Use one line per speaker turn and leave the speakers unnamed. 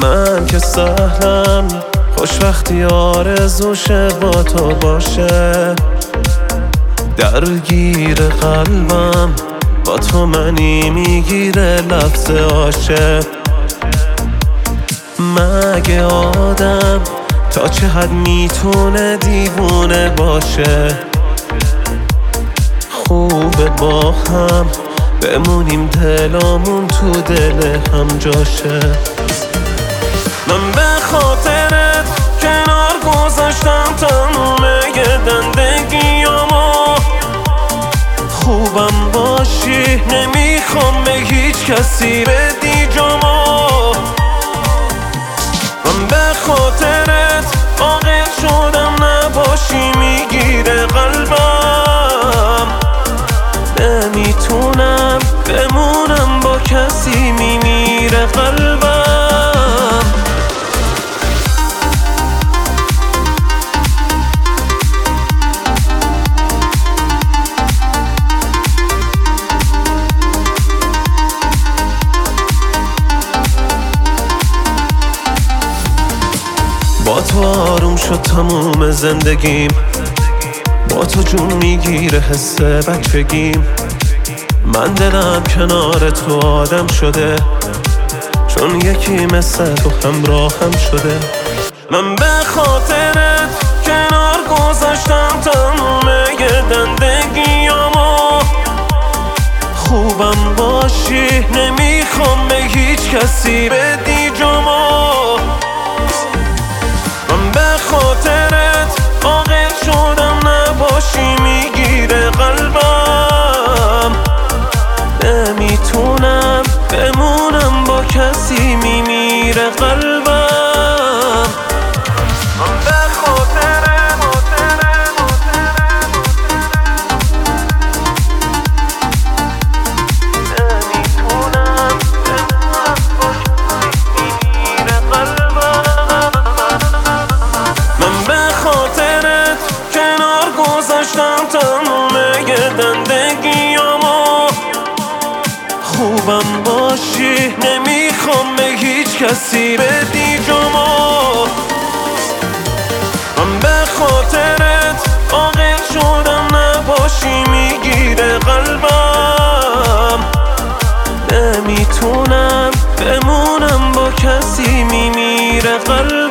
من که سهلم خوش وقتی آرزوشه با تو باشه، درگیر قلبم با تو منی میگیره لفظ عاشق. مگه آدم تا چه حد میتونه دیوونه باشه؟ خوبه با هم بمونیم دلامون تو دل هم جاشه. من به خاطرت کنار گذاشتم تمومه زندگیامو، خوبم باشی نمیخوام به هیچ کسی بدی جامو. من به خاطرت عاقل شدم نباشی میگیره قلبم، نمیتونم بمونم با کسی میمیره قلبم. با تو آروم شد تموم زندگیم، با تو جون میگیره حس بچگیم. من دلم کنار تو آدم شده، چون یکی مثل تو همراهم شده. من به خاطرت کنار گذاشتم تموم زندگیامو، خوبم باشی نمیخوام به هیچ کسی بدی جامو. من به خاطرت عاقل شدم نباشی میگیره قلبم، نمیتونم بمونم با کسی میمیره قلبم. من به خاطرت نمیتونم بمونم با کسی میمیره قلبم. من به خاطرت کنار گذاشتم تموم زندگیامو، خوبم باشی نمیخوام به هیچ کسی بدی جامو. من به خاطرت عاقل شدم نباشی میگیره قلبم، نمیتونم بمونم با کسی میمیره قلبم.